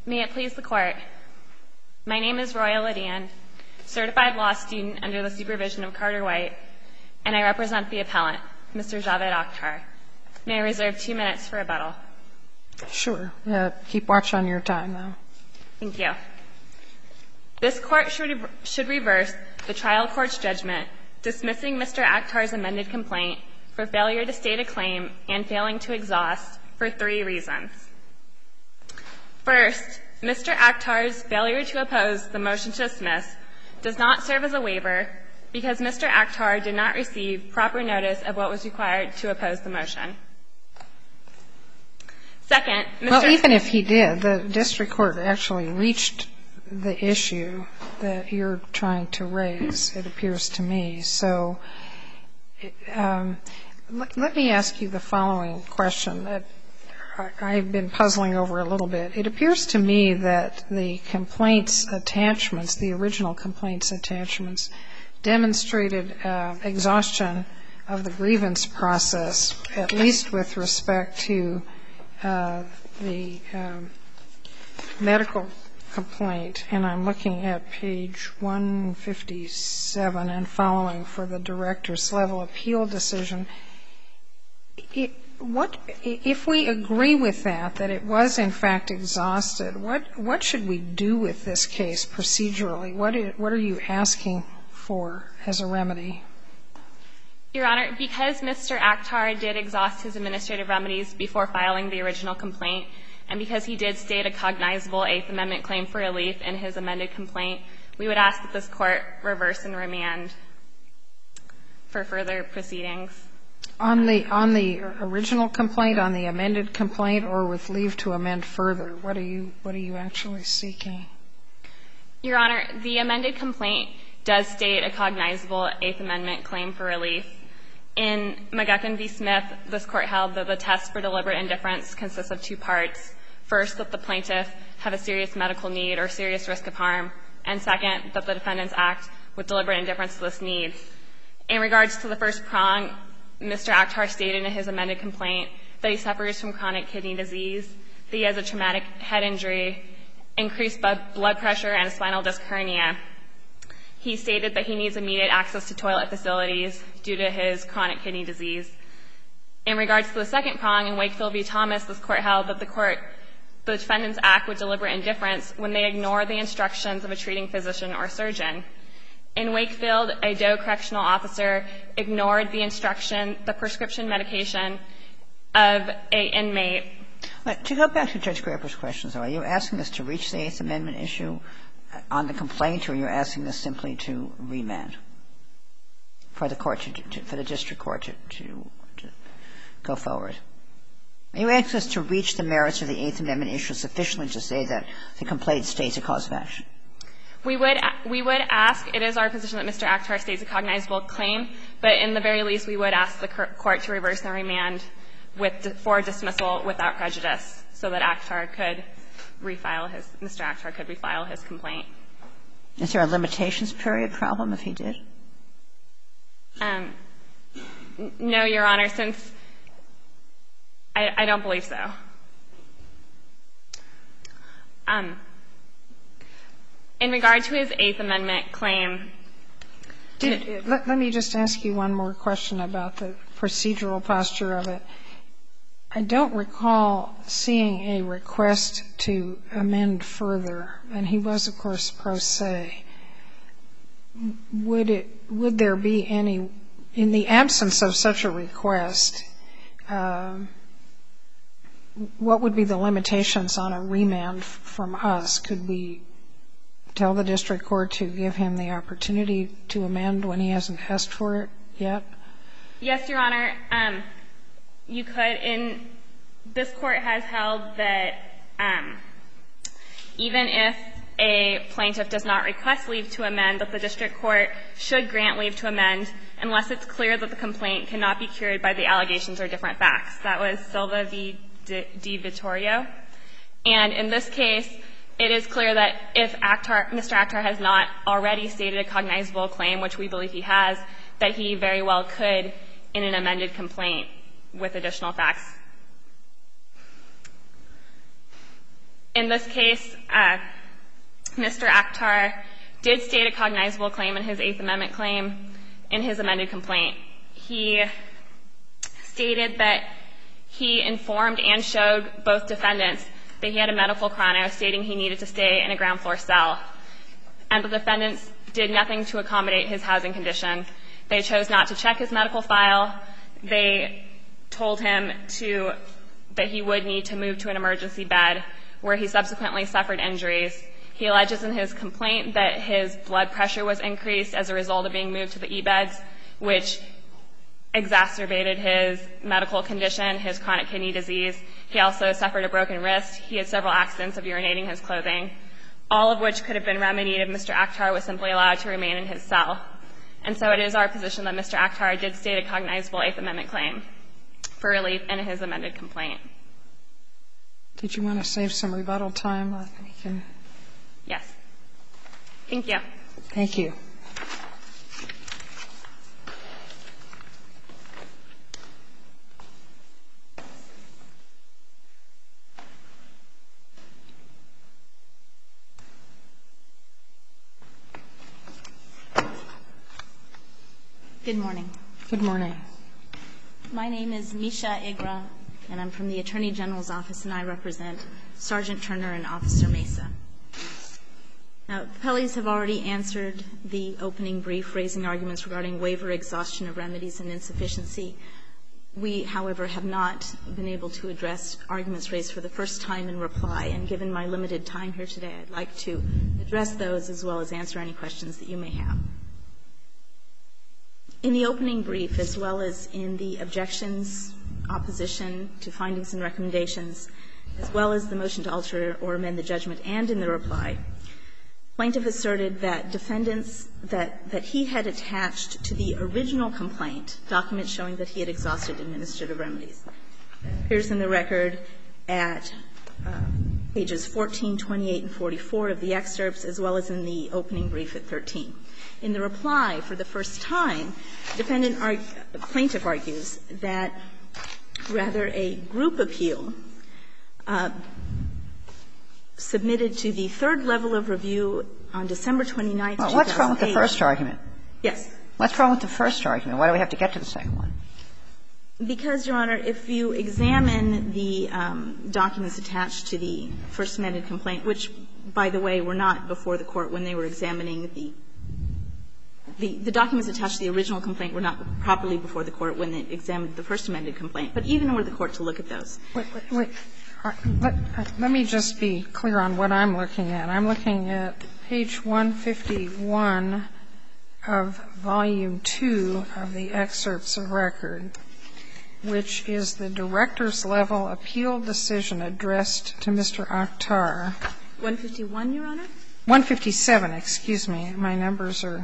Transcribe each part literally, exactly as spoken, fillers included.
May it please the Court. My name is Roya Ladian, certified law student under the supervision of Carter White, and I represent the appellant, Mister Javed Akhtar. May I reserve two minutes for rebuttal? Sure. Uh, keep watch on your time, though. Thank you. This Court should, should reverse the trial court's judgment dismissing Mister Akhtar's amended complaint for failure to state a claim and failing to exhaust for three reasons. First, Mister Akhtar's failure to oppose the motion to dismiss does not serve as a waiver because Mister Akhtar did not receive proper notice of what was required to oppose the motion. Second, Mister Well, even if he did, the district court actually reached the issue that you're trying to raise, it appears to me. So um, let, let me ask you the following question that I've been puzzling over a little bit. It appears to me that the complaints attachments, the original complaints attachments, demonstrated uh, exhaustion of the grievance process, at least with respect to uh, the um, medical complaint. And I'm looking at page one fifty-seven and following for the director's level appeal decision. It, What if we agree with that, that it was in fact exhausted? What what should we do with this case procedurally? What is, what are you asking for as a remedy? Your Honor, because Mister Akhtar did exhaust his administrative remedies before filing the original complaint, and because he did state a cognizable Eighth Amendment claim for relief in his amended complaint, we would ask that this Court reverse and remand for further proceedings. On the on the original complaint, on the amended complaint, or with leave to amend further? What are you what are you actually seeking? Your Honor, the amended complaint does state a cognizable Eighth Amendment claim for relief. In McGuckin v. Smith, this Court held that the test for deliberate indifference consists of two parts. First, that the plaintiff have a serious medical need or serious risk of harm, and second, that the defendants act with deliberate indifference to this need. In regards to the first prong, Mister Akhtar stated in his amended complaint that he suffers from chronic kidney disease, that he has a traumatic head injury, increased blood pressure, and a spinal disc hernia. He stated that he needs immediate access to toilet facilities due to his chronic kidney disease. In regards to the second prong, in Wakefield v. Thomas, this Court held that the court, the defendants act with deliberate indifference when they ignore the instructions of a treating physician or surgeon. In Wakefield, a Doe correctional officer ignored the instruction, the prescription medication of an inmate. But to go back to Judge Graber's questions, are you asking us to reach the Eighth Amendment issue on the complaint, or you're asking us simply to remand for the court to, to for the district court to, to, to go forward? Are you asking us to reach the merits of the Eighth Amendment issue sufficiently to say that the complaint states a cause of action? We would we would ask, it is our position that Mister Akhtar states a cognizable claim, but in the very least we would ask the court to reverse and remand with, for dismissal without prejudice so that Akhtar could refile his, Mister Akhtar could refile his complaint. Is there a limitations period problem if he did? Um, no, Your Honor, since I, I don't believe so. Um. In regard to his Eighth Amendment claim, Did, let, let me just ask you one more question about the procedural posture of it. I don't recall seeing a request to amend further, and he was, of course, pro se. Would it, would there be any, in the absence of such a request, um, what would be the limitations on a remand from us? Could we tell the district court to give him the opportunity to amend when he hasn't asked for it yet? Yes, Your Honor. Um, you could. In this court has held that um, even if a plaintiff does not request leave to amend, that the district court should grant leave to amend unless it's clear that the complaint cannot be cured by the allegations or different facts. That was Silva v. Di Vittorio. And in this case, it is clear that if Akhtar, Mister Akhtar has not already stated a cognizable claim, which we believe he has, that he very well could in an amended complaint with additional facts. In this case, uh, Mister Akhtar did state a cognizable claim in his Eighth Amendment claim in his amended complaint. He stated that he informed and showed both defendants that he had a medical chrono stating he needed to stay in a ground floor cell, and the defendants did nothing to accommodate his housing condition. They chose not to check his medical file. They told him to that he would need to move to an emergency bed, where he subsequently suffered injuries. He alleges in his complaint that his blood pressure was increased as a result of being moved to the E-beds, which exacerbated his medical condition, his chronic kidney disease. He also suffered a broken wrist. He had several accidents of urinating his clothing, all of which could have been remedied if Mister Akhtar was simply allowed to remain in his cell. And so it is our position that Mister Akhtar did state a cognizable Eighth Amendment claim for relief in his amended complaint. Did you want to save some rebuttal time? We can... Yes. Thank you. Thank you. Good morning. Good morning. My name is Misha Igra, and I'm from the Attorney General's Office, and I represent Sergeant Turner and Officer Mesa. Now, the appellees have already answered the opening brief, raising arguments regarding waiver, exhaustion of remedies, and insufficiency. We, however, have not been able to address arguments raised for the first time in reply, and given my limited time here today, I'd like to address those as well as answer any questions that you may have. In the opening brief, as well as in the objections, opposition to findings and recommendations, as well as the motion to alter or amend the judgment and in the reply, plaintiff asserted that defendants that, that he had attached to the original complaint documents showing that he had exhausted administrative remedies. That appears in the record at uh, pages fourteen, twenty-eight, and forty-four of the excerpts, as well as in the opening brief at thirteen. In the reply, for the first time, defendant argue, plaintiff argues that rather a group appeal uh, submitted to the third level of review on December twenty-ninth, two thousand eight. Well, what's wrong with the first argument? Yes. What's wrong with the first argument? Why do we have to get to the second one? Because, Your Honor, if you examine the um, documents attached to the first amended complaint, which, by the way, were not before the Court when they were examining the The, the documents attached to the original complaint were not properly before the Court when they examined the first amended complaint, but even were the Court to look at those. Wait, wait, wait. Let, let me just be clear on what I'm looking at. I'm looking at page one fifty-one of volume two of the excerpts of record, which is the director's level appeal decision addressed to Mister Akhtar. one fifty-one, Your Honor? one fifty-seven, excuse me. My numbers are...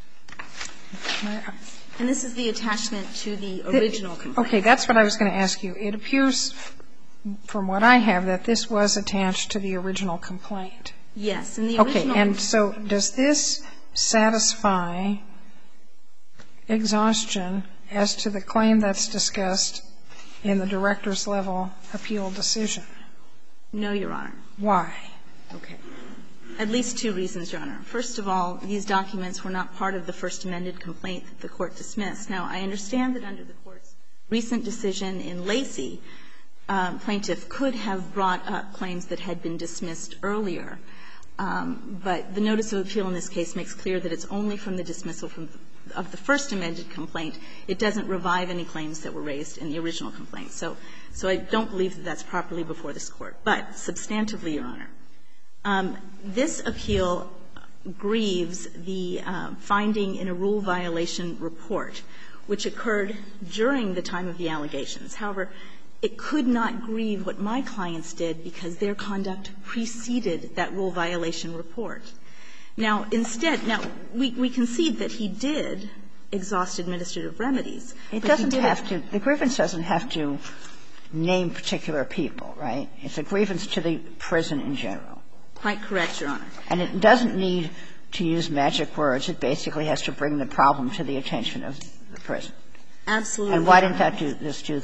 And this is the attachment to the original complaint. Okay, that's what I was going to ask you. It appears from what I have that this was attached to the original complaint. Yes, in the original. Okay, and so does this satisfy exhaustion as to the claim that's discussed in the director's level appeal decision? No, Your Honor. Why? Okay. At least two reasons, Your Honor. First of all, these documents were not part of the first amended complaint that the Court dismissed. Now, I understand that under the Court's recent decision in Lacey, um, plaintiff could have brought up claims that had been dismissed earlier, um, but the notice of appeal in this case makes clear that it's only from the dismissal from the, of the first amended complaint. It doesn't revive any claims that were raised in the original complaint. So, so I don't believe that that's properly before this Court. But substantively, Your Honor, Um, this appeal grieves the uh, finding in a rule violation report, which occurred during the time of the allegations. However, it could not grieve what my clients did because their conduct preceded that rule violation report. Now, instead, now, we, we concede that he did exhaust administrative remedies. It doesn't have to. The grievance doesn't have to name particular people, right? It's a grievance to the prison in general. Quite correct, Your Honor. And it doesn't need to use magic words. It basically has to bring the problem to the attention of the prison. Absolutely. And why didn't that do, this do that?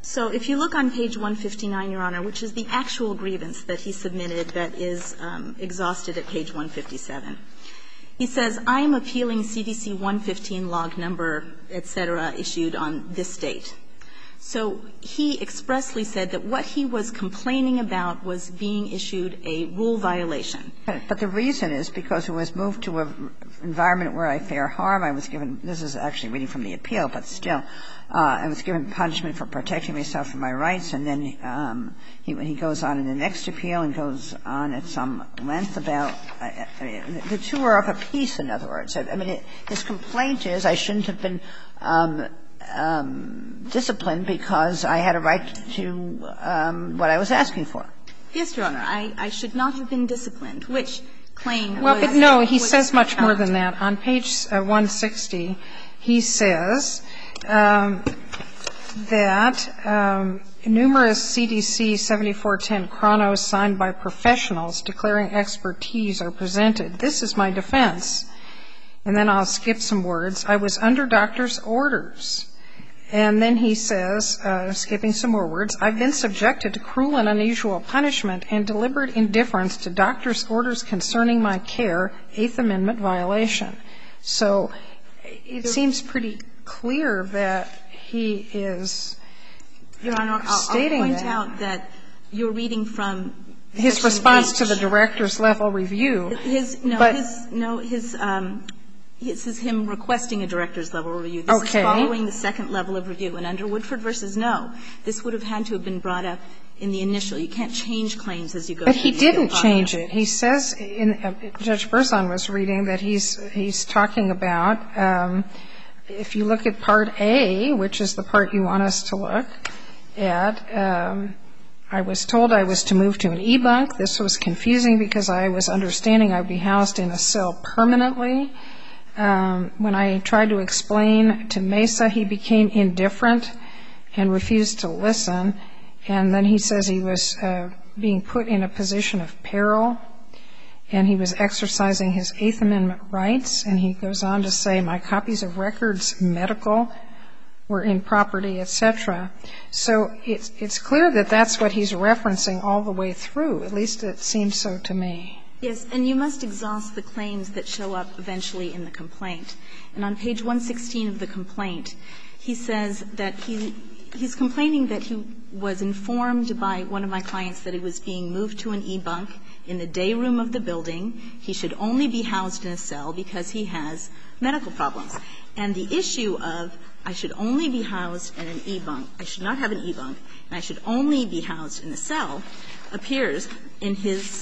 So if you look on page one fifty-nine, Your Honor, which is the actual grievance that he submitted that is um, exhausted at page one fifty-seven, he says, I am appealing C D C one fifteen log number, et cetera, issued on this date. So he expressly said that what he was complaining about was being issued a rule violation. But the reason is because it was moved to an environment where I fear harm. I was given – this is actually reading from the appeal, but still – Uh, I was given punishment for protecting myself and my rights, and then um, he, he goes on in the next appeal and goes on at some length about uh, – I mean, the two are of a piece, in other words. I, I mean, it, his complaint is I shouldn't have been um, um, disciplined because I had a right to um, what I was asking for. Yes, Your Honor. I, I should not have been disciplined, which claim well, was – Well, no, he says much more than that. On page uh, one sixty, he says – Um, that um, numerous C D C seventy-four ten chronos signed by professionals declaring expertise are presented. This is my defense. And then I'll skip some words. I was under doctor's orders. And then he says, uh, skipping some more words, I've been subjected to cruel and unusual punishment and deliberate indifference to doctor's orders concerning my care, Eighth Amendment violation. So it seems pretty clear that he is Your Honor, I'll, stating I'll point that. out that you're reading from his response H. to the director's level review. His no, but, his no, his um, this is him requesting a director's level review. This okay. is following the second level of review. And under Woodford versus No, this would have had to have been brought up in the initial. You can't change claims as you go. But through he the didn't process. change it. He says, in, uh, Judge Berzon was reading that he's he's talking about. Um, If you look at Part A, which is the part you want us to look at, um, I was told I was to move to an e-bunk. This was confusing because I was understanding I would be housed in a cell permanently. Um, when I tried to explain to Mesa, he became indifferent and refused to listen. And then he says he was uh, being put in a position of peril. And he was exercising his Eighth Amendment rights, and he goes on to say, my copies of records, medical, were in property, et cetera. So it's, it's clear that that's what he's referencing all the way through. At least it seems so to me. Yes, and you must exhaust the claims that show up eventually in the complaint. And on page one sixteen of the complaint, he says that he he's complaining that he was informed by one of my clients that he was being moved to an e-bunk in the day room of the building. He should only be housed in a cell because he has medical problems. And the issue of I should only be housed in an e-bunk, I should not have an e-bunk, and I should only be housed in a cell appears in his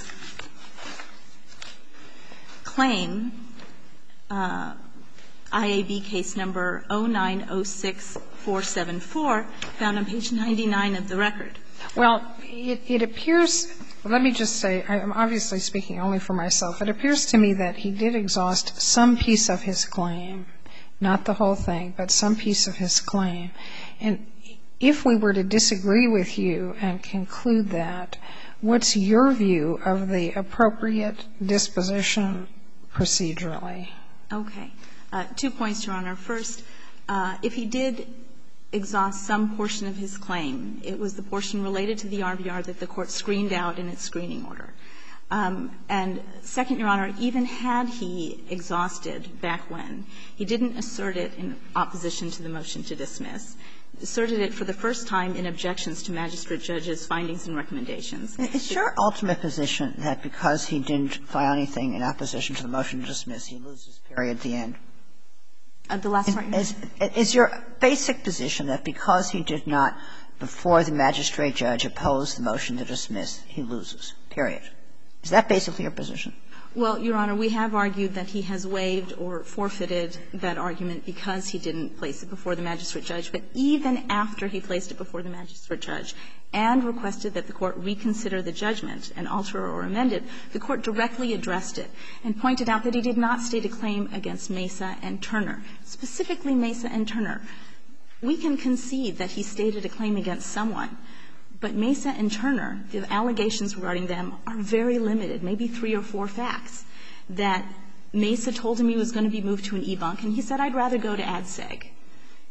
claim, uh, I A B case number oh nine oh six four seven four, found on page ninety-nine of the record. Well, it, it appears, let me just say, I'm obviously speaking only for myself. It appears to me that he did exhaust some piece of his claim, not the whole thing, but some piece of his claim. And if we were to disagree with you and conclude that, what's your view of the appropriate disposition procedurally? Okay. Uh, two points, Your Honor. First, uh, if he did exhaust some portion of his claim, it was the portion related to the R V R that the Court screened out in its screening order. Um, and second, Your Honor, even had he exhausted back when, he didn't assert it in opposition to the motion to dismiss. Asserted it for the first time in objections to magistrate judges' findings and recommendations. It's your ultimate position that because he didn't file anything in opposition to the motion to dismiss, he loses period at the end? Uh, the last part, is, is your basic position that because he did not, before the magistrate judge, oppose the motion to dismiss, he loses, period? Is that basically your position? Well, Your Honor, we have argued that he has waived or forfeited that argument because he didn't place it before the magistrate judge. But even after he placed it before the magistrate judge and requested that the Court reconsider the judgment and alter or amend it, the Court directly addressed it and pointed out that he did not state a claim against Mesa and Turner, specifically Mesa and Turner. We can concede that he stated a claim against someone, but Mesa and Turner, the allegations regarding them are very limited, maybe three or four facts, that Mesa told him he was going to be moved to an e-bunk, and he said, I'd rather go to ADSEG.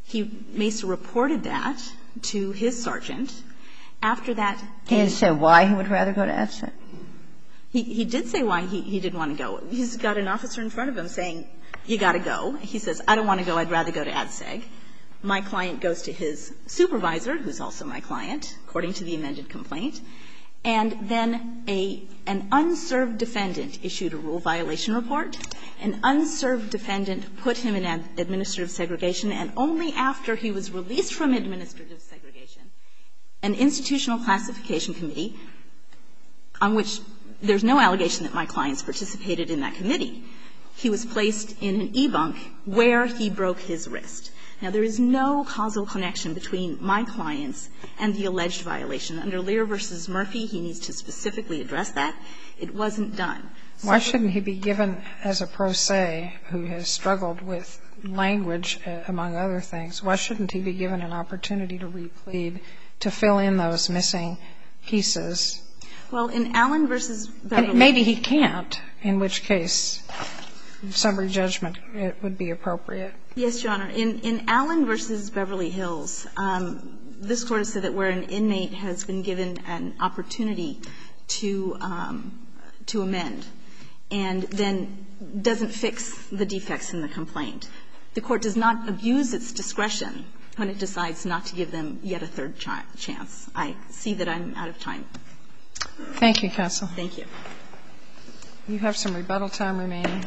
He, Mesa reported that to his sergeant. After that, he didn't say why he would rather go to A D S E G. He, he did say why he, he didn't want to go. He's got an officer in front of him saying, you got to go. He says, I don't want to go. I'd rather go to A D S E G. My client goes to his supervisor, who's also my client, according to the amended complaint. And then a, an unserved defendant issued a rule violation report. An unserved defendant put him in administrative segregation, and only after he was released from administrative segregation, an institutional classification committee, on which there's no allegation that my clients participated in that committee, he was placed in an e-bunk where he broke his wrist. Now, there is no causal connection between my clients and the alleged violation. Under Lear v. Murphy, he needs to specifically address that. It wasn't done. So why shouldn't he be given, as a pro se who has struggled with language, uh, among other things, why shouldn't he be given an opportunity to replead, to fill in those missing pieces? Well, in Allen v. Beverly. And maybe he can't, in which case summary judgment would be appropriate. Yes, Your Honor. In, in Allen v. Beverly Hills, um, this Court has said that where an inmate has been given an opportunity to, um, to amend and then doesn't fix the defects in the complaint, the Court does not abuse its discretion when it decides not to give them yet a third ch- chance. I see that I'm out of time. Thank you, counsel. Thank you. You have some rebuttal time remaining.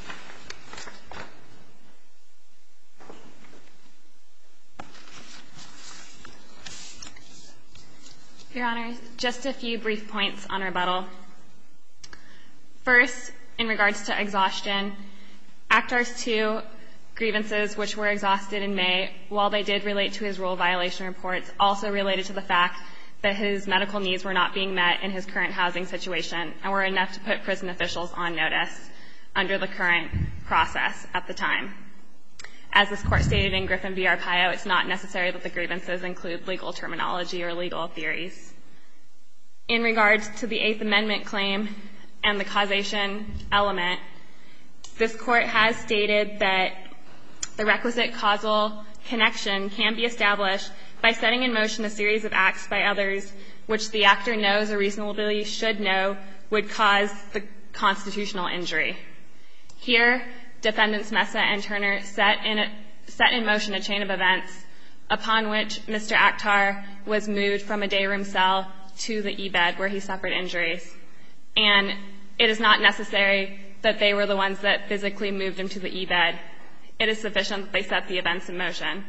Your Honor, just a few brief points on rebuttal. First, in regards to exhaustion, Actar's two grievances, which were exhausted in May, while they did relate to his rule violation reports, also related to the fact that his medical needs were not being met in his current housing situation and were enough to put prison officials on notice under the current process at the time. As this Court stated in Griffin v. Arpaio, it's not necessary that the grievances include legal terminology or legal theories. In regards to the Eighth Amendment claim and the causation element, this Court has stated that the requisite causal connection can be established by setting in motion a series of acts by others which the actor knows or reasonably should know would cause the constitutional injury. Here, Defendants Mesa and Turner set in, a, set in motion a chain of events upon which Mister Actar was moved from a day room cell to the E-bed where he suffered injuries. And it is not necessary that they were the ones that physically moved him to the E-bed. It is sufficient that they set the events in motion.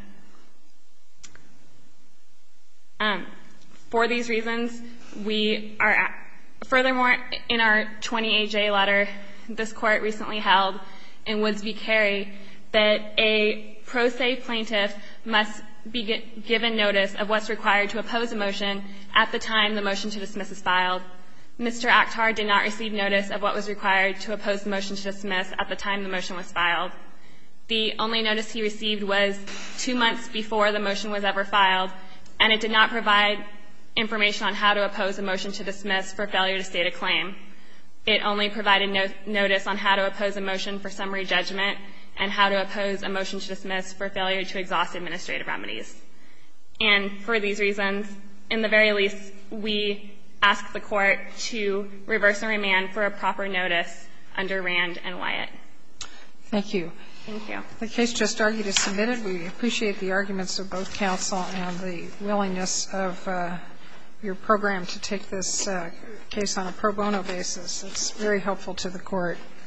Um, for these reasons, we are, furthermore, in our twenty-eight J letter, this Court recently held in Woods v. Carey that a pro se plaintiff must be given notice of what's required to oppose a motion at the time the motion to dismiss is filed. Mister Actar did not receive notice of what was required to oppose the motion to dismiss at the time the motion was filed. The only notice he received was two months before the motion was ever filed, and it did not provide information on how to oppose a motion to dismiss for failure to state a claim. It only provided no- notice on how to oppose a motion for summary judgment and how to oppose a motion to dismiss for failure to exhaust administrative remedies. And for these reasons, in the very least, we ask the Court to reverse and remand for a proper notice under Rand and Wyatt. Thank you. Thank you. The case just argued is submitted. We appreciate the arguments of both counsel and the willingness of uh, your program to take this uh, case on a pro bono basis. It's very helpful to the Court.